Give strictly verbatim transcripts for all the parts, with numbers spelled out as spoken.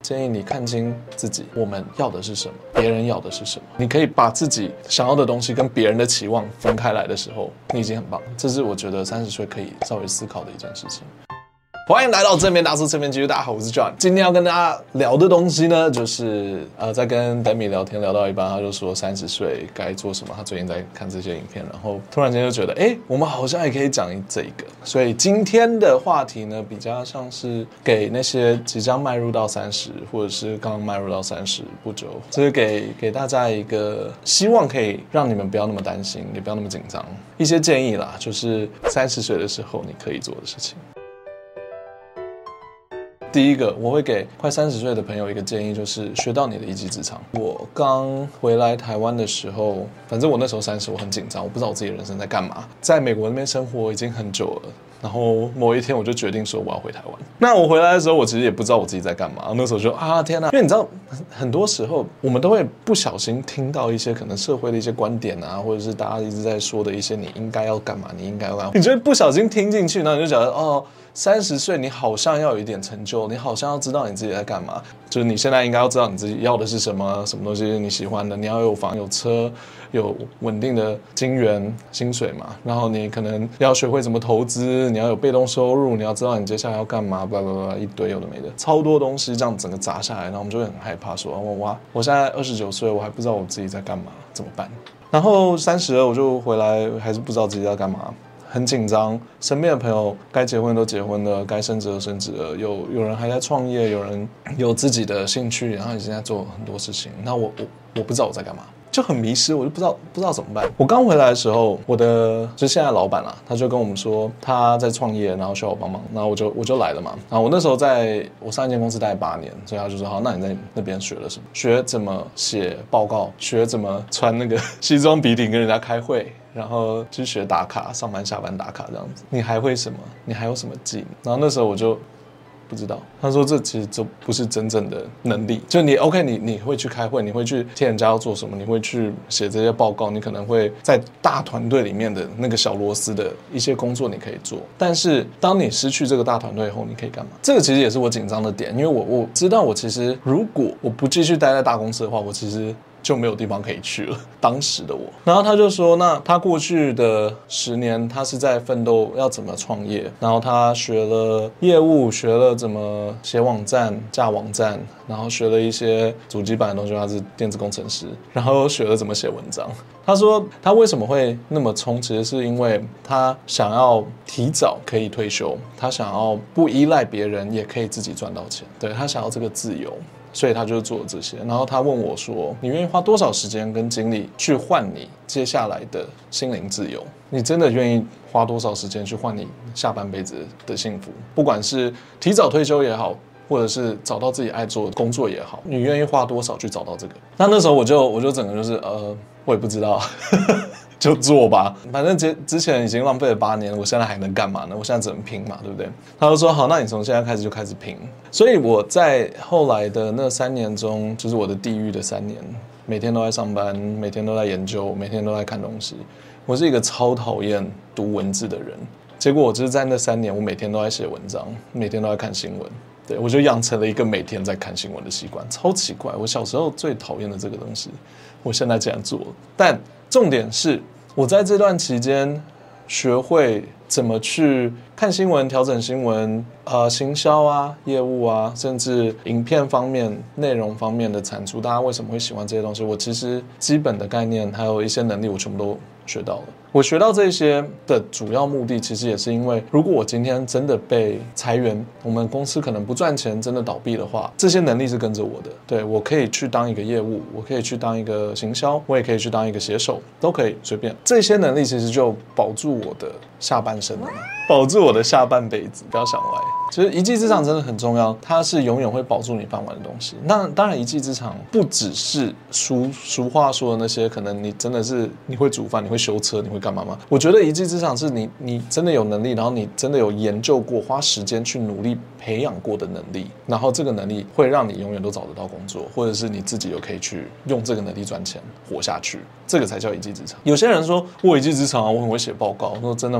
建议你看清自己，我们要的是什么，别人要的是什么。你可以把自己想要的东西跟别人的期望分开来的时候，你已经很棒。这是我觉得三十岁可以稍微思考的一件事情。欢迎来到正面大叔正面继续，大家好，我是 John。今天要跟大家聊的东西呢，就是呃，在跟 Demi 聊天聊到一半，他就说三十岁该做什么。他最近在看这些影片，然后突然间就觉得，哎，我们好像也可以讲这个。所以今天的话题呢，比较像是给那些即将迈入到三十，或者是刚刚迈入到三十不久，就是给给大家一个希望，可以让你们不要那么担心，也不要那么紧张，一些建议啦，就是三十岁的时候你可以做的事情。第一个，我会给快三十岁的朋友一个建议，就是学到你的一技之长。我刚回来台湾的时候，反正我那时候三十，我很紧张，我不知道我自己的人生在干嘛。在美国那边生活已经很久了，然后某一天我就决定说我要回台湾。那我回来的时候，我其实也不知道我自己在干嘛。那时候就啊天哪，因为你知道，很多时候我们都会不小心听到一些可能社会的一些观点啊，或者是大家一直在说的一些你应该要干嘛，你应该要干嘛，你就会不小心听进去，然后你就觉得哦。三十岁，你好像要有一点成就，你好像要知道你自己在干嘛。就是你现在应该要知道你自己要的是什么，什么东西是你喜欢的。你要有房有车，有稳定的金源薪水嘛。然后你可能要学会怎么投资，你要有被动收入，你要知道你接下来要干嘛，巴拉巴拉一堆有的没的，超多东西这样整个砸下来，然后我们就会很害怕说，哇，我现在二十九岁，我还不知道我自己在干嘛，怎么办？然后三十了，我就回来，还是不知道自己在干嘛。很紧张，身边的朋友该结婚都结婚了，该升职的升职了，有有人还在创业，有人有自己的兴趣，然后已经在做很多事情。那我我我不知道我在干嘛，就很迷失，我就不知道不知道怎么办。我刚回来的时候，我的就是现在老板啦，他就跟我们说他在创业，然后需要我帮忙，然后我就我就来了嘛。然后我那时候在我上一间公司待八年，所以他就说好，那你在那边学了什么？学怎么写报告，学怎么穿那个西装笔挺跟人家开会。然后去学打卡，上班下班打卡这样子。你还会什么？你还有什么技能？然后那时候我就不知道。他说这其实就不是真正的能力。就你 OK， 你你会去开会，你会去替人家要做什么，你会去写这些报告，你可能会在大团队里面的那个小螺丝的一些工作你可以做。但是当你失去这个大团队后，你可以干嘛？这个其实也是我紧张的点，因为我我知道我其实如果我不继续待在大公司的话，我其实。就没有地方可以去了，当时的我。然后他就说，那他过去的十年，他是在奋斗要怎么创业，然后他学了业务，学了怎么写网站、架网站，然后学了一些主机板的东西，他是电子工程师，然后学了怎么写文章。他说他为什么会那么冲，其实是因为他想要提早可以退休，他想要不依赖别人，也可以自己赚到钱，对，他想要这个自由。所以他就做了这些，然后他问我说：“你愿意花多少时间跟精力去换你接下来的心灵自由？你真的愿意花多少时间去换你下半辈子的幸福？不管是提早退休也好，或者是找到自己爱做的工作也好，你愿意花多少去找到这个？”那那时候我就我就整个就是呃，我也不知道。就做吧，反正之之前已经浪费了八年，我现在还能干嘛呢？我现在只能拼嘛，对不对？他就说好，那你从现在开始就开始拼。所以我在后来的那三年中，就是我的地狱的三年，每天都在上班，每天都在研究，每天都在看东西。我是一个超讨厌读文字的人，结果我就是在那三年，我每天都在写文章，每天都在看新闻。对，我就养成了一个每天在看新闻的习惯，超奇怪。我小时候最讨厌的这个东西，我现在竟然做了。但重点是，我在这段期间学会怎么去看新闻、调整新闻、呃，行销啊、业务啊，甚至影片方面、内容方面的产出，大家为什么会喜欢这些东西？我其实基本的概念还有一些能力，我全部都学到了。我学到这些的主要目的，其实也是因为，如果我今天真的被裁员，我们公司可能不赚钱，真的倒闭的话，这些能力是跟着我的。对，我可以去当一个业务，我可以去当一个行销，我也可以去当一个写手，都可以随便。这些能力其实就保住我的下半生了嘛，保住我的下半辈子。不要想歪，其实一技之长真的很重要，它是永远会保住你饭碗的东西。那当然，一技之长不只是俗俗话说的那些，可能你真的是你会煮饭，你会修车，你会干嘛吗？我觉得一技之长是你你真的有能力，然后你真的有研究过，花时间去努力培养过的能力，然后这个能力会让你永远都找得到工作，或者是你自己又可以去用这个能力赚钱活下去，这个才叫一技之长。有些人说我有一技之长啊，我很会写报告，我说真的吗？那你公司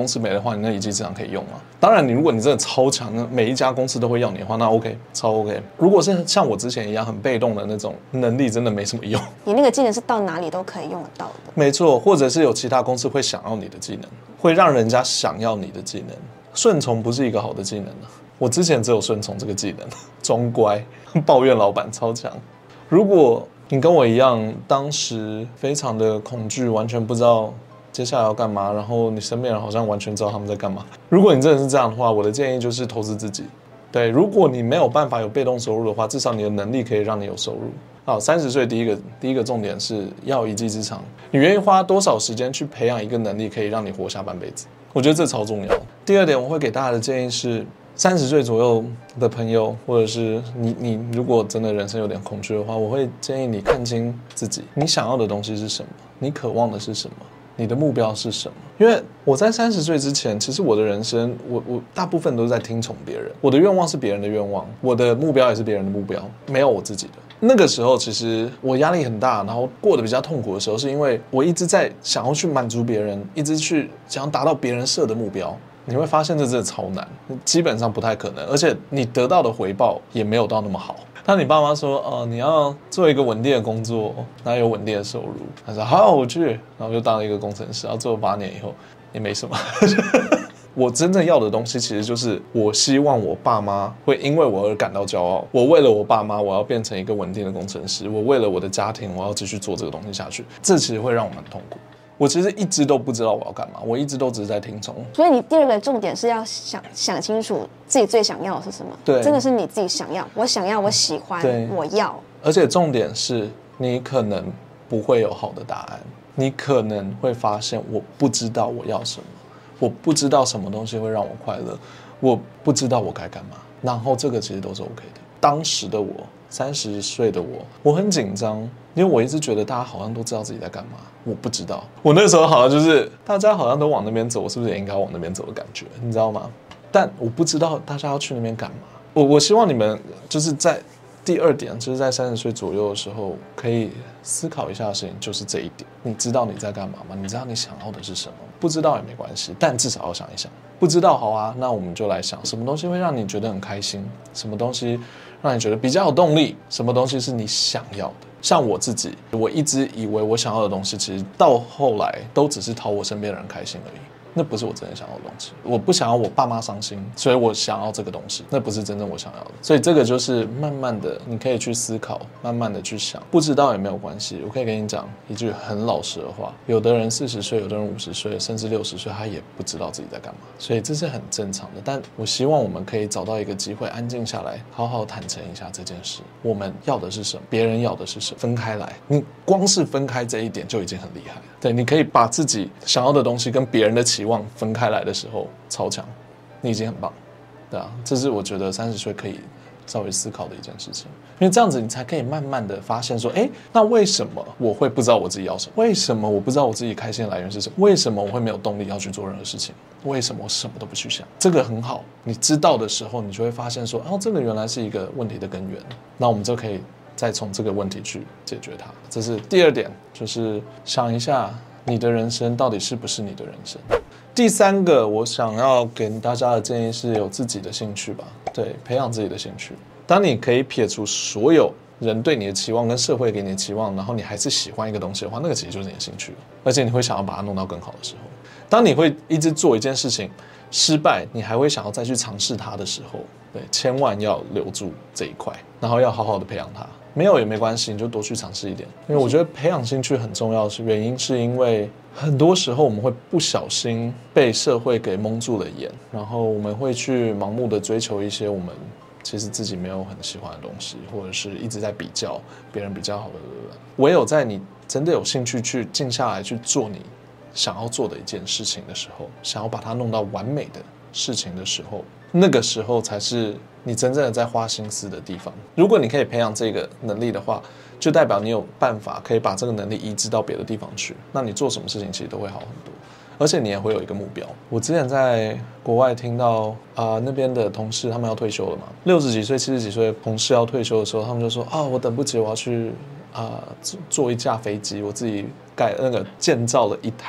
司没的话，你那一技之长可以用吗？当然，你如果你真的超强，每一家公司都会要你的话，那 OK， 超 OK。如果是像我之前一样很被动的那种能力，真的没什么用。 你那个技能是到哪里都可以用得到的。 没错，或者是有其他公司会想要你的技能，会让人家想要你的技能。顺从不是一个好的技能啊。我之前只有顺从这个技能，装乖，抱怨老板超强。如果你跟我一样，当时非常的恐惧，完全不知道接下来要干嘛，然后你身边人好像完全知道他们在干嘛。如果你真的是这样的话，我的建议就是投资自己。对，如果你没有办法有被动收入的话，至少你的能力可以让你有收入。好，三十岁第一个第一个重点是要有一技之长。你愿意花多少时间去培养一个能力，可以让你活下半辈子？我觉得这超重要。第二点，我会给大家的建议是，三十岁左右的朋友，或者是你你如果真的人生有点恐惧的话，我会建议你看清自己，你想要的东西是什么，你渴望的是什么。你的目标是什么？因为我在三十岁之前，其实我的人生，我我大部分都是在听从别人。我的愿望是别人的愿望，我的目标也是别人的目标，没有我自己的。那个时候，其实我压力很大，然后过得比较痛苦的时候，是因为我一直在想要去满足别人，一直去想要达到别人设的目标。你会发现这真的超难，基本上不太可能，而且你得到的回报也没有到那么好。当你爸妈说，哦，你要做一个稳定的工作，然后有稳定的收入，他说好，我去，然后就当了一个工程师，然后做了八年以后也没什么。我真正要的东西，其实就是我希望我爸妈会因为我而感到骄傲。我为了我爸妈，我要变成一个稳定的工程师；我为了我的家庭，我要继续做这个东西下去。这其实会让我很痛苦。我其实一直都不知道我要干嘛，我一直都只是在听从。 所以你第二个重点是要想想清楚自己最想要的是什么。 对， 真的是你自己想要，我想要，我喜欢，我要。 而且重点是你可能不会有好的答案，你可能会发现我不知道我要什么，我不知道什么东西会让我快乐，我不知道我该干嘛。然后这个其实都是 OK 的。当时的我，三十岁的我，我很紧张，因为我一直觉得大家好像都知道自己在干嘛，我不知道。我那时候好像就是大家好像都往那边走，我是不是也应该往那边走的感觉，你知道吗？但我不知道大家要去那边干嘛。我我希望你们就是在第二点，就是在三十岁左右的时候，可以思考一下的事情，就是这一点。你知道你在干嘛吗？你知道你想要的是什么？不知道也没关系，但至少要想一想。不知道好啊，那我们就来想，什么东西会让你觉得很开心？什么东西让你觉得比较有动力？什么东西是你想要的？像我自己，我一直以为我想要的东西，其实到后来都只是讨我身边的人开心而已。那不是我真的想要的东西。我不想要我爸妈伤心，所以我想要这个东西，那不是真正我想要的。所以这个就是慢慢的，你可以去思考，慢慢的去想。不知道也没有关系，我可以跟你讲一句很老实的话：有的人四十岁，有的人五十岁，甚至六十岁，他也不知道自己在干嘛。所以这是很正常的。但我希望我们可以找到一个机会，安静下来，好好坦诚一下这件事。我们要的是什么？别人要的是什么？分开来，你光是分开这一点就已经很厉害了。对，你可以把自己想要的东西跟别人的期望分开来的时候，超强，你已经很棒，对啊，这是我觉得三十岁可以稍微思考的一件事情，因为这样子你才可以慢慢的发现说，哎，那为什么我会不知道我自己要什么？为什么我不知道我自己开心的来源是什么？为什么我会没有动力要去做任何事情？为什么我什么都不去想？这个很好，你知道的时候，你就会发现说，哦，这个原来是一个问题的根源，那我们就可以再从这个问题去解决它。这是第二点，就是想一下你的人生到底是不是你的人生。第三个我想要给大家的建议是有自己的兴趣吧，对，培养自己的兴趣。当你可以撇除所有人对你的期望跟社会给你的期望，然后你还是喜欢一个东西的话，那个其实就是你的兴趣了，而且你会想要把它弄到更好的时候。当你会一直做一件事情失败，你还会想要再去尝试它的时候，对，千万要留住这一块，然后要好好的培养它。没有也没关系，你就多去尝试一点。因为我觉得培养兴趣很重要，是原因是因为很多时候我们会不小心被社会给蒙住了眼，然后我们会去盲目的追求一些我们其实自己没有很喜欢的东西，或者是一直在比较别人比较好的。唯有在你真的有兴趣去静下来去做你想要做的一件事情的时候，想要把它弄到完美的事情的时候，那个时候才是你真正的在花心思的地方。如果你可以培养这个能力的话，就代表你有办法可以把这个能力移植到别的地方去，那你做什么事情其实都会好很多，而且你也会有一个目标。我之前在国外听到啊、呃、那边的同事他们要退休了嘛，六十几岁七十几岁的同事要退休的时候，他们就说啊，我等不及，我要去啊、呃、坐一架飞机，我自己盖那个建造了一台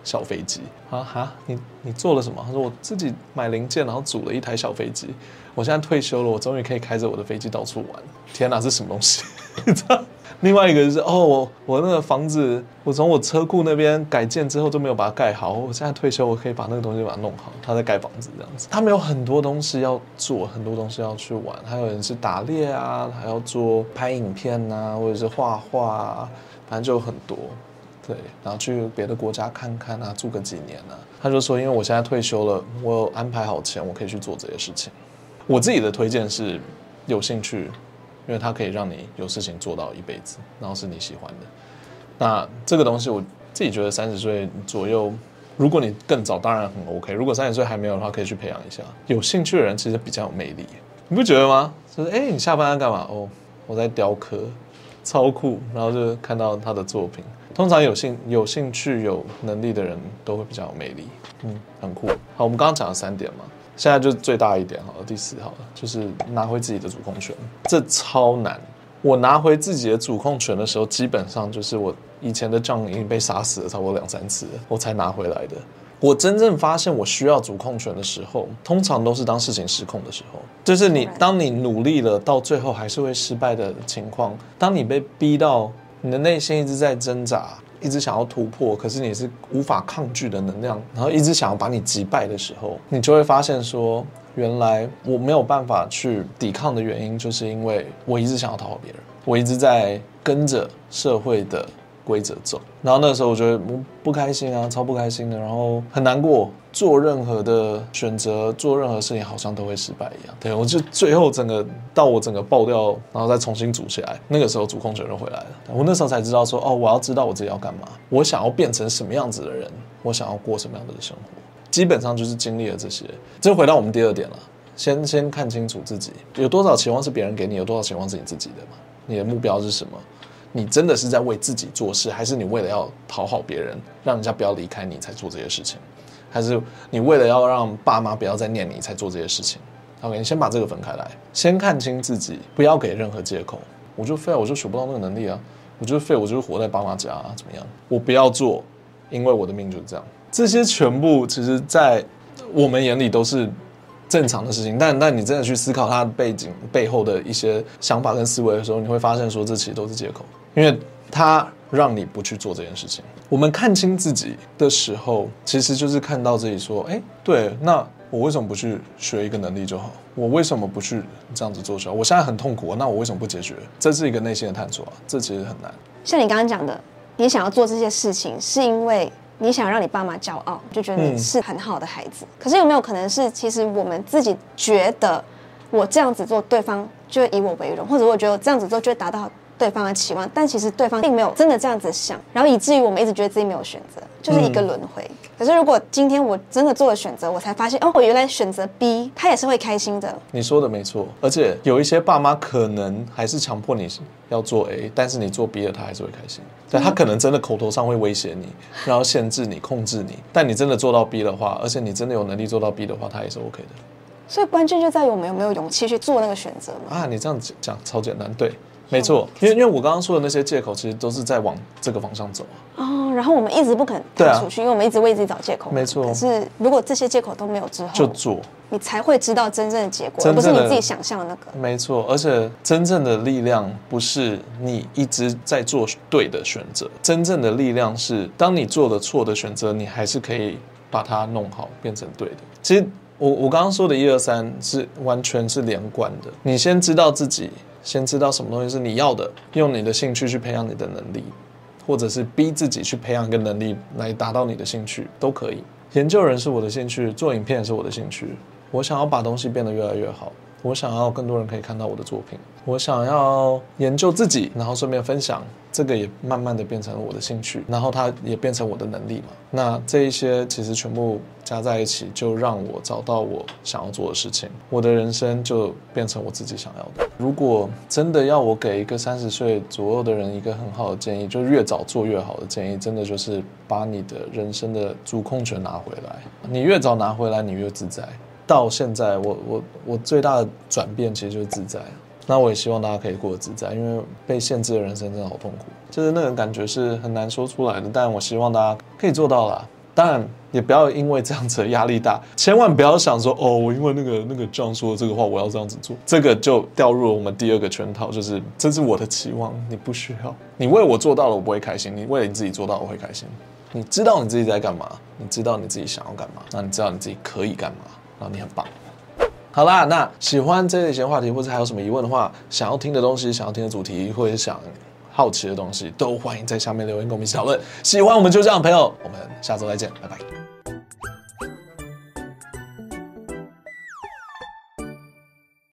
小飞机啊哈，你你做了什么？他说我自己买零件，然后组了一台小飞机。我现在退休了，我终于可以开着我的飞机到处玩。天哪，这什么东西？你知道？另外一个就是哦，我我那个房子，我从我车库那边改建之后就没有把它盖好。我现在退休，我可以把那个东西把它弄好。他在盖房子这样子，他们有很多东西要做，很多东西要去玩。还有人是打猎啊，还要做拍影片啊，或者是画画啊，反正就有很多。对，然后去别的国家看看啊，住个几年啊。他就说，因为我现在退休了，我有安排好钱，我可以去做这些事情。我自己的推荐是有兴趣。因为它可以让你有事情做到一辈子，然后是你喜欢的。那这个东西我自己觉得三十岁左右，如果你更早当然很 OK， 如果三十岁还没有的话，可以去培养一下。有兴趣的人其实比较有魅力，你不觉得吗？就是哎，你下班在干嘛？哦，我在雕刻，超酷。然后就看到他的作品。通常有兴有兴趣、有能力的人都会比较有魅力，嗯，很酷。好，我们刚刚讲了三点嘛。现在就最大一点好了，第四好了，就是拿回自己的主控权，这超难。我拿回自己的主控权的时候，基本上就是我以前的将已经被杀死了差不多两三次了，我才拿回来的。我真正发现我需要主控权的时候，通常都是当事情失控的时候，就是你当你努力了，到最后还是会失败的情况，当你被逼到你的内心一直在挣扎。一直想要突破，可是你是无法抗拒的能量，然后一直想要把你击败的时候，你就会发现说，原来我没有办法去抵抗的原因，就是因为我一直想要讨好别人，我一直在跟着社会的规则走，然后那个时候我觉得不开心啊，超不开心的，然后很难过，做任何的选择，做任何事情好像都会失败一样。对，我就最后整个到我整个爆掉，然后再重新组起来，那个时候主控权就回来了。我那时候才知道说，哦，我要知道我自己要干嘛，我想要变成什么样子的人，我想要过什么样的生活，基本上就是经历了这些。这回到我们第二点了，先先看清楚自己有多少期望是别人给你，有多少期望是你自己的嘛？你的目标是什么？你真的是在为自己做事，还是你为了要讨好别人，让人家不要离开你才做这些事情？还是你为了要让爸妈不要再念你才做这些事情 ？OK， 你先把这个分开来，先看清自己，不要给任何借口。我就废，我就学不到那个能力啊，我就是废，我就是活在爸妈家啊，怎么样？我不要做，因为我的命就是这样。这些全部其实，在我们眼里都是正常的事情，但但你真的去思考它的背景背后的一些想法跟思维的时候，你会发现说，这其实都是借口，因为它让你不去做这件事情。我们看清自己的时候，其实就是看到自己说，哎，对，那我为什么不去学一个能力就好？我为什么不去这样子做就好？我现在很痛苦，那我为什么不解决？这是一个内心的探索啊，这其实很难。 像你刚刚讲的，你想要做这些事情，是因为你想让你爸妈骄傲，就觉得你是很好的孩子。嗯、可是有没有可能是，其实我们自己觉得我这样子做，对方就会以我为荣，或者我觉得我这样子做就会达到对方的期望，但其实对方并没有真的这样子想，然后以至于我们一直觉得自己没有选择，就是一个轮回。嗯、可是如果今天我真的做了选择，我才发现哦，我原来选择 B， 他也是会开心的。你说的没错，而且有一些爸妈可能还是强迫你要做 A， 但是你做 B 了，他还是会开心。对，他可能真的口头上会威胁你，然后限制你、控制你，但你真的做到 B 的话，而且你真的有能力做到 B 的话，他也是 OK 的。 所以关键就在于我们有没有勇气去做那个选择嘛？ 啊，你这样讲超简单，对。没错，因为因为我刚刚说的那些借口，其实都是在往这个方向走啊。哦，然后我们一直不肯踏出去，啊、因为我们一直为自己找借口。 没错。 可是如果这些借口都没有之后， 就做， 你才会知道真正的结果，而不是你自己想象的那个。 没错，而且真正的力量不是你一直在做对的选择，真正的力量是当你做了错的选择，你还是可以把它弄好，变成对的。其实我我刚刚说的一二三是完全是连贯的。你先知道自己。先知道什么东西是你要的，用你的兴趣去培养你的能力，或者是逼自己去培养一个能力来达到你的兴趣，都可以。研究人是我的兴趣，做影片也是我的兴趣。我想要把东西变得越来越好，我想要更多人可以看到我的作品，我想要研究自己，然后顺便分享，这个也慢慢的变成了我的兴趣，然后它也变成我的能力嘛。那这一些其实全部加在一起，就让我找到我想要做的事情，我的人生就变成我自己想要的。如果真的要我给一个三十岁左右的人一个很好的建议，就越早做越好的建议，真的就是把你的人生的主控权拿回来。你越早拿回来，你越自在。到现在我我我最大的转变其实就是自在。那我也希望大家可以过得自在，因为被限制的人生真的好痛苦，就是那个感觉是很难说出来的，但我希望大家可以做到啦。 当然也不要因为这样子的压力大，千万不要想说哦，我因为那个那个John说的这个话，我要这样子做，这个就掉入了我们第二个圈套，就是这是我的期望，你不需要，你为我做到了，我不会开心，你为了你自己做到，我会开心。你知道你自己在干嘛，你知道你自己想要干嘛，那你知道你自己可以干嘛，然后你很棒。好啦，那喜欢这类型话题，或者还有什么疑问的话，想要听的东西，想要听的主题，或者想好奇的东西，都欢迎在下面留言跟我们一起讨论。喜欢我们就这样的朋友，我们下周再见，拜拜。